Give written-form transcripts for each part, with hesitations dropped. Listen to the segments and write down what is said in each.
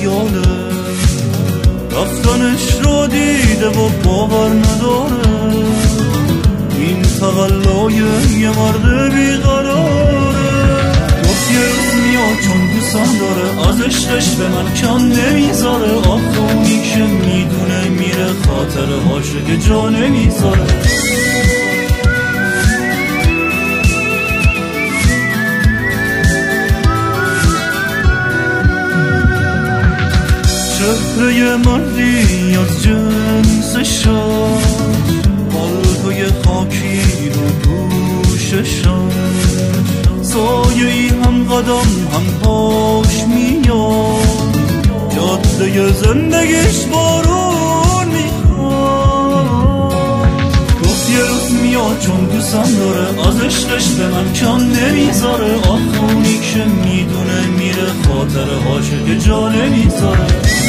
خیاله، رفتنش رو دیده و باور نداره. این تقلای یه مرد بیقراره. گفت یه روز میاد چون دوستم داره، از عشقش به من کم نمیذاره. آخه اونی که میدونه میره، خاطره هاشه که جا نمیذاره. چهره مردی از جنس شاد، بالهای خاکی رو دوششان، سایه ای هم قدم هم پاش میاد، جاده زندگیش بارون میخواد. گفت یه روز میاد چون دوستم داره، از عشقش به من کم نمیذاره. آخه اونی که میدونه میره، خاطره هاشه که جا نمیذاره.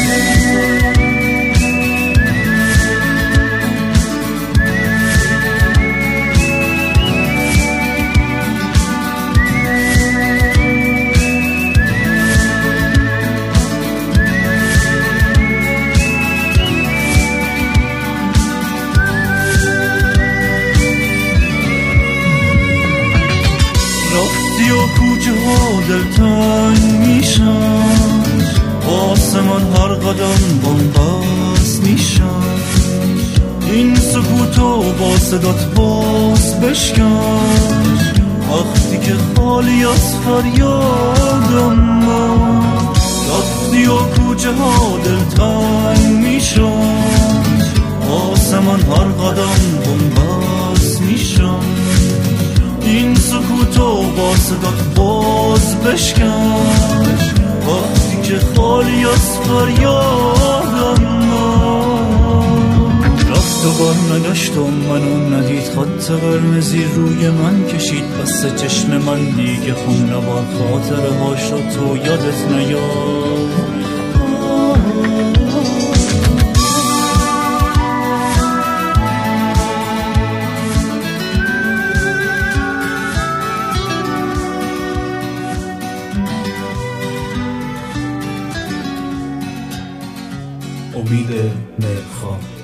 رفتی و کوچه ها دلتنگ میشن، آسمان هر قدم بنبست میشن. این سکوتو با صدات باز بشکن، وقتی که خالی از فریادم من. رفتی و کوچه ها دلتنگ میشن، آسمان هر قدم بنبست میشن. این سکوتو با صدات باز بشکن، وقتی که خالی از فریادم من. رفت و بار نگشت و منو ندید، خط قرمزی روی من کشید. بس چشم من دیگه خون نبار، خاطره هاشو تو یادت نیاد. امید مهرخواه.